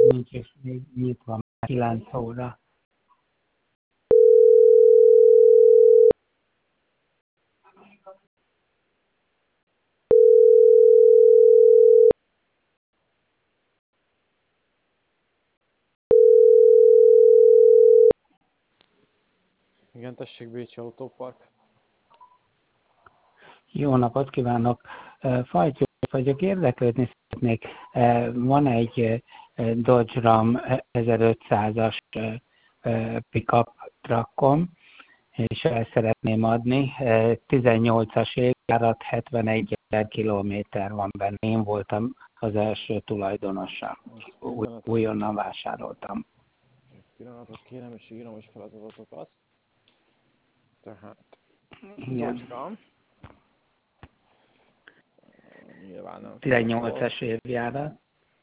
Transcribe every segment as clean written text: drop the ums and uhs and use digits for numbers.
nincs is még nyitva, már 9 óra. Igen, tessék, Bécsi Autópark. Jó napot kívánok! Fajtyó vagyok, érdeklődni szeretnék. Van egy Dodge Ram 1500-as pickup truckom, és el szeretném adni. 18-as évjárat, 71 000 kilométer van benne. Én voltam az első tulajdonosa. Újonnan vásároltam. Egy pillanatot kérem, és írom is fel az adatokat. Tehát, Dodge Ram. Nyilván nem. 18-as évjárat.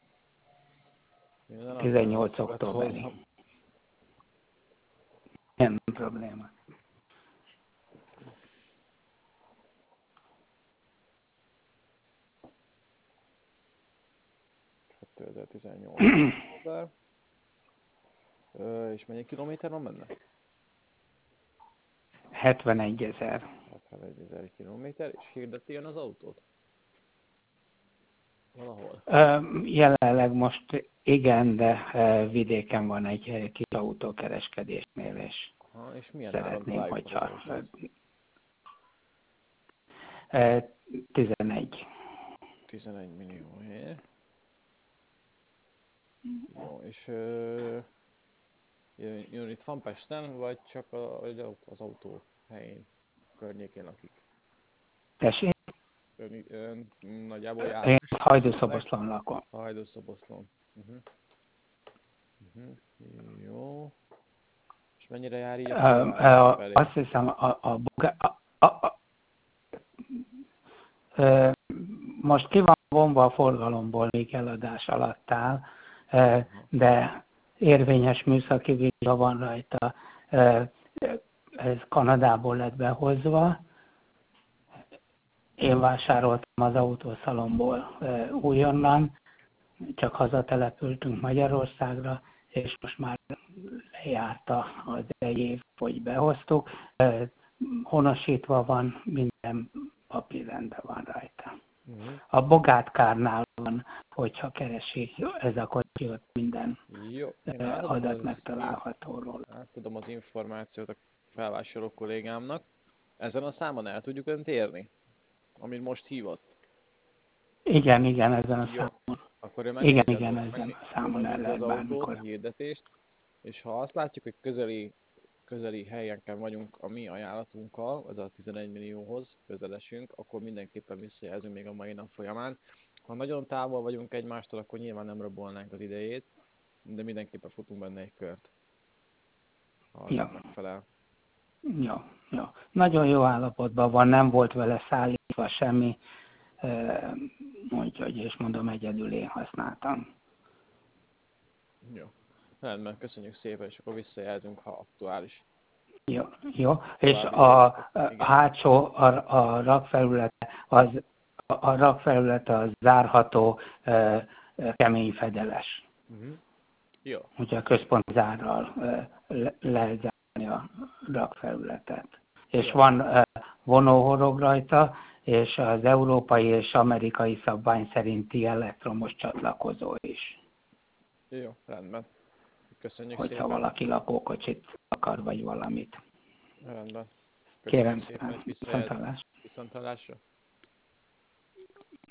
18 októberi. Nem probléma. 2018 október. És mennyi kilométer van benne? 71 000. 71 000 kilométer, és hirdeti az autót? Valahol? Jelenleg most igen, de vidéken van egy kis autókereskedésnél, és és milyen szeretném, hogyha 11 millióért. Jó, és jön itt van Pesten, vagy csak az autó helyén, környékén lakik? Tessék? Ön nagyjából jár? Én Hajdúszoboszlón lakom. Hajdúszoboszlón. Jó. És mennyire jár így a felé? Azt hiszem, most ki van vonva a forgalomból, még eladás alatt áll, de érvényes műszaki vizsga van rajta. Ez Kanadából lett behozva. Én vásároltam az autószalomból újonnan, csak hazatelepültünk Magyarországra, és most már lejárta az egy év, hogy behoztuk. Honosítva van, minden papírrendben van rajta. A Bogátkárnál van, hogyha keresi ez a kocsi, ott minden adat megtalálható róla. Átadom az információt a felvásárló kollégámnak. Ezen a számon el tudjuk önt érni? Amit most hívott? Igen, ezen a számon. Akkor igen, ezen a számon el lehet az autót, bármikor. a hirdetést, és ha azt látjuk, hogy közeli helyenken vagyunk a mi ajánlatunkkal, az a 11 millióhoz közelesünk, akkor mindenképpen visszajelzünk még a mai nap folyamán. Ha nagyon távol vagyunk egymástól, akkor nyilván nem rabolnánk az idejét, de mindenképpen futunk benne egy kört. Ha az megfelel. Jó. Nagyon jó állapotban van, nem volt vele szállítva semmi, úgyhogy, és mondom, egyedül én használtam. Jó. Rendben, köszönjük szépen, és akkor visszajelzünk, ha aktuális. Jó. És a hátsó, a rakfelülete az zárható kemény fedeles. Jó. Úgyhogy a központi zárral lehet zárni a rakfelületet. És van vonóhorog rajta, és az európai és amerikai szabvány szerinti elektromos csatlakozó is. Jó, rendben. Köszönjük hogyha szépen. valaki lakókocsit akar, vagy valamit. Rendben. Kérem szépen, szépen, viszonthallásra. Viszonthallásra.